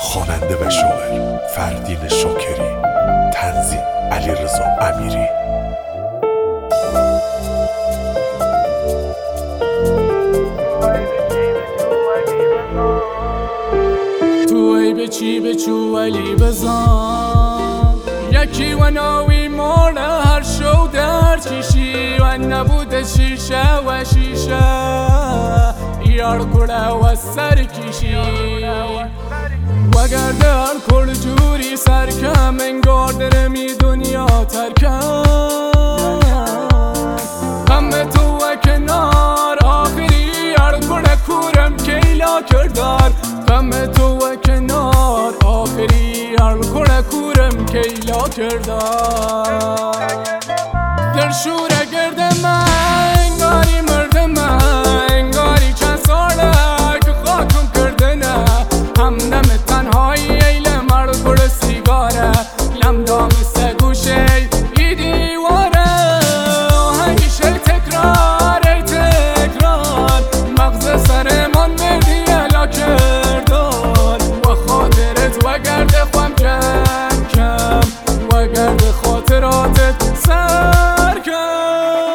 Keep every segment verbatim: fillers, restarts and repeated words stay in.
خواننده و شاعر فردین شاکری، تنظیم علیرضا امیری. توی به چی به چو علی بزن، یکی و ناوی مرده هر شو در چیشی و نبوده شیشه و شیشه یار کره و سر کشی و گرده هر کل جوری سرکم انگار درمی دنیا ترکم همه تو و کنار آخری هر کره کورم کیلا کردار همه تو و کنار آخری هر کره کورم کیلا کردار در شوره گرد من انگاری مرده من انگاری چند ساله که خاکم کرده نه هم نم تنهایی ایل مرد گل سیگاره لم دام سگوشه ای دیواره همیشه تکرار ای تکرار مغز سرمان مردی الا کردار و خاطرت و گرد خوام کم کم و گرد خاطراتت سر کم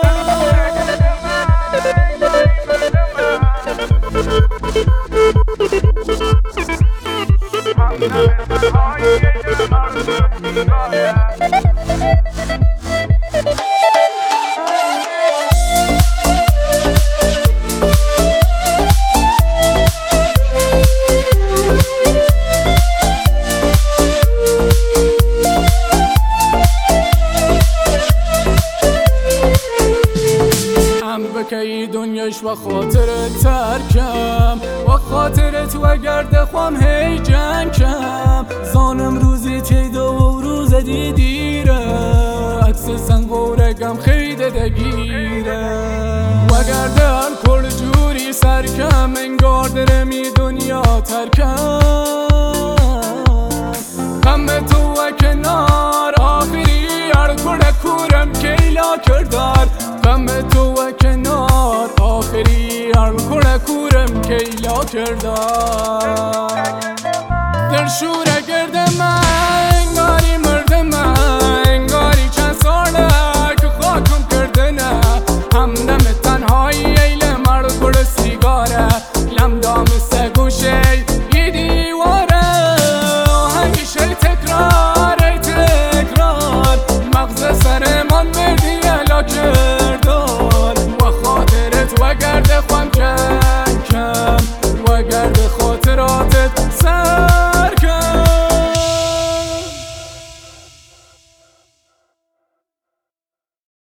بکی دنیاش و خاطرت ترکم و خاطرت و گرد خوام هی جنکم زانم روزی تیدا و روز دیدیره عکس سنگورگم خیده دگیره و گرد هر کل جوری سرکم انگار درمی دنیا ترکم همه تو و کنار آخری هر کل کورم کیلا کردار همه تو و کنار آخری هر کل کورم کیلا کردار در شوره